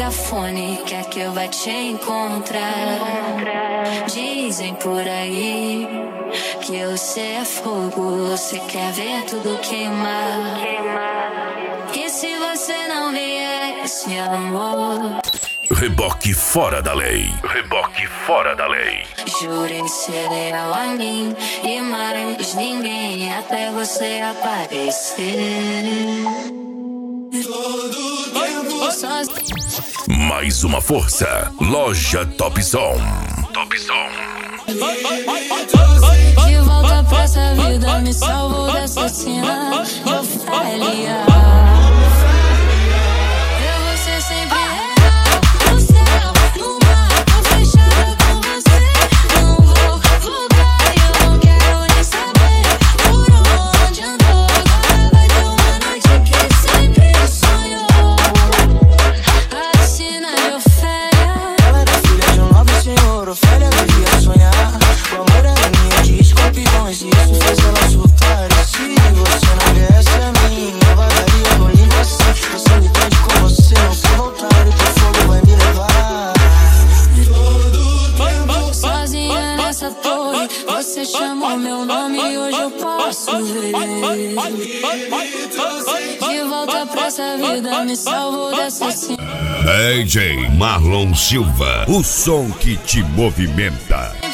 megafone, quer que eu vá te encontrar. Dizem por aí que você é fogo, você quer ver tudo queimar. E se você não viesse, amor, Reboque fora da lei. Reboque fora da lei. jurei ser leal a mim e mais ninguém até você aparecer. Todo tempo sozinho. Mais uma força. Loja Top Som. Top Som. De volta pra essa vida, me salvou dessa cena. Ofélia, eu vou ser sempre real. No céu, no mar, tô fechada com você. Não vou voltar, eu não quero nem saber por onde andou. Agora vai ter uma noite que sempre sonhou. Assina de Ofélia. Ela era filha de um nobre senhor, Ofélia vivia sonhar. O amor era minha de escorpiões, e isso fez ela surtar. E se você não viesse a mim, eu vagaria com ligação. Eu sou lutante com você, não sei voltar, e pro fogo vai me levar. Sozinha nessa torre, você chamou meu nome e hoje eu posso ver. De volta pra essa vida, me salvou dessa cena. DJ Marlon Silva. O som que te movimenta.